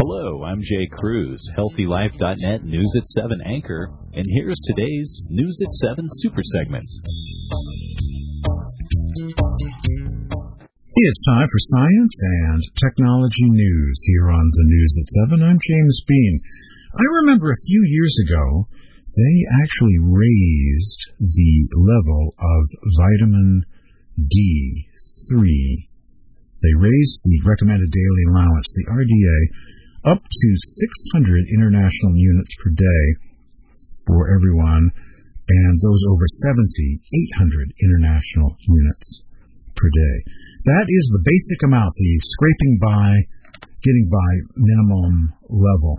Hello, I'm Jay Cruz, HealthyLife.net News at 7 anchor, and here's today's News at 7 super segment. It's time for science and technology news here on the News at 7. I'm James Bean. I remember a few years ago, they actually raised the level of vitamin D3. They raised the recommended daily allowance, the RDA, up to 600 international units per day for everyone, and those over 70, 800 international units per day. That is the basic amount, the scraping by, getting by minimum level.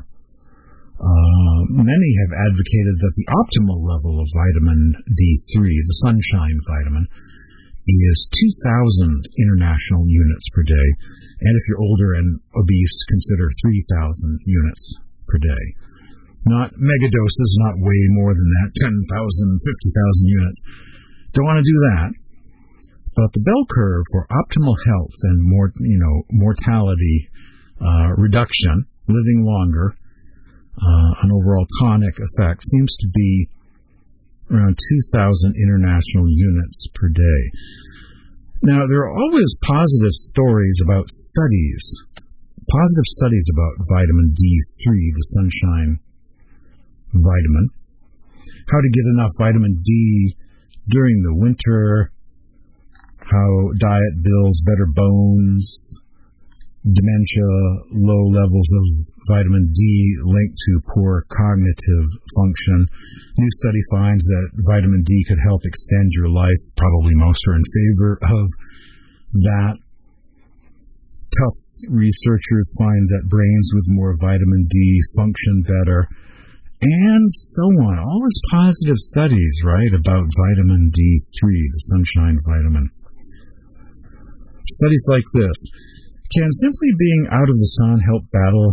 Many have advocated that the optimal level of vitamin D3, the sunshine vitamin, is 2,000 international units per day. And if you're older and obese, consider 3,000 units per day. Not megadoses, not way more than that, 10,000, 50,000 units. Don't want to do that. But the bell curve for optimal health and mortality reduction, living longer, an overall tonic effect, seems to be around 2,000 international units per day. Now, there are always positive stories about positive studies about vitamin D3, the sunshine vitamin, how to get enough vitamin D during the winter, how diet builds better bones, dementia, low levels of vitamin D linked to poor cognitive function. New study finds that vitamin D could help extend your life. Probably most are in favor of that. Tufts researchers find that brains with more vitamin D function better, and so on. Always positive studies, right, about vitamin D3, the sunshine vitamin. Studies like this. Can simply being out in the sun help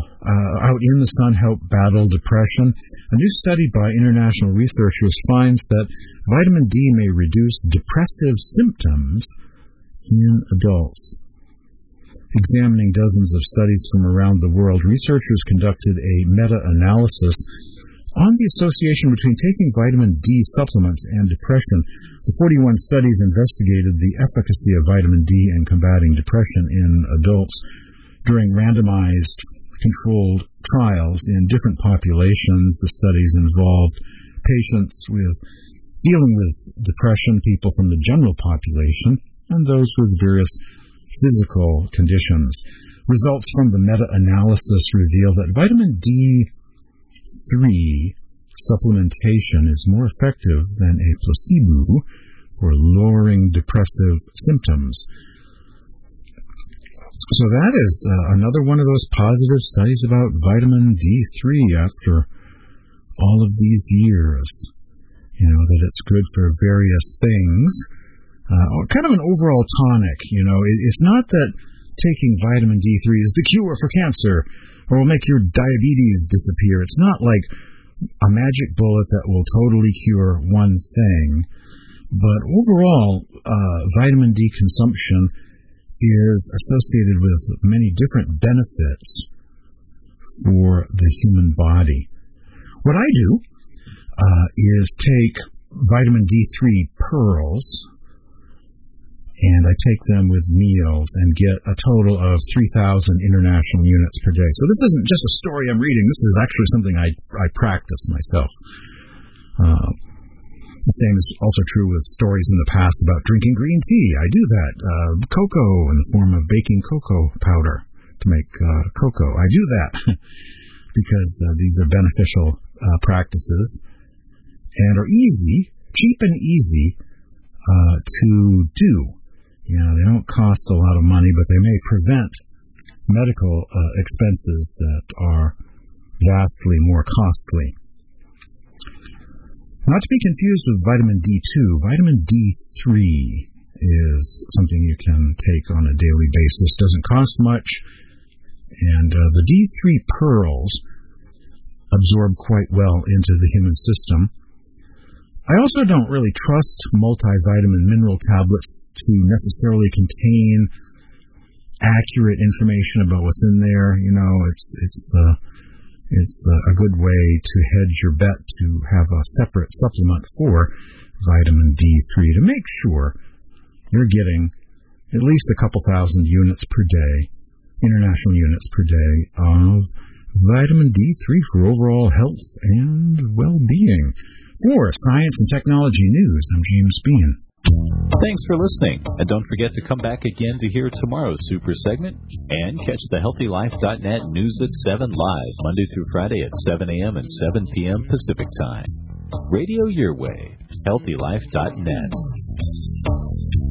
battle depression? A new study by international researchers finds that vitamin D may reduce depressive symptoms in adults. Examining dozens of studies from around the world, researchers conducted a meta-analysis on the association between taking vitamin D supplements and depression. The 41 studies investigated the efficacy of vitamin D in combating depression in adults during randomized controlled trials in different populations. The studies involved patients dealing with depression, people from the general population, and those with various physical conditions. Results from the meta-analysis reveal that vitamin D3 supplementation is more effective than a placebo for lowering depressive symptoms. So that is another one of those positive studies about vitamin D3 after all of these years. That it's good for various things. Kind of an overall tonic, It's not that taking vitamin D3 is the cure for cancer or will make your diabetes disappear. It's not like a magic bullet that will totally cure one thing. But overall, vitamin D consumption is associated with many different benefits for the human body. What I do is take vitamin D3 pearls, and I take them with meals and get a total of 3,000 international units per day. So this isn't just a story I'm reading. This is actually something I practice myself. The same is also true with stories in the past about drinking green tea. I do that. Cocoa in the form of baking cocoa powder to make cocoa. I do that because these are beneficial practices and are cheap and easy to do. They don't cost a lot of money, but they may prevent medical expenses that are vastly more costly. Not to be confused with vitamin D2, vitamin D3 is something you can take on a daily basis. Doesn't cost much, and the D3 pearls absorb quite well into the human system. I also don't really trust multivitamin mineral tablets to necessarily contain accurate information about what's in there. It's a good way to hedge your bet to have a separate supplement for vitamin D3 to make sure you're getting at least a couple thousand units per day, international units per day of vitamin D3 for overall health and well-being. For Science and Technology News, I'm James Bean. Thanks for listening, and don't forget to come back again to hear tomorrow's super segment and catch the HealthyLife.net News at 7 live, Monday through Friday at 7 a.m. and 7 p.m. Pacific Time. Radio your way, HealthyLife.net.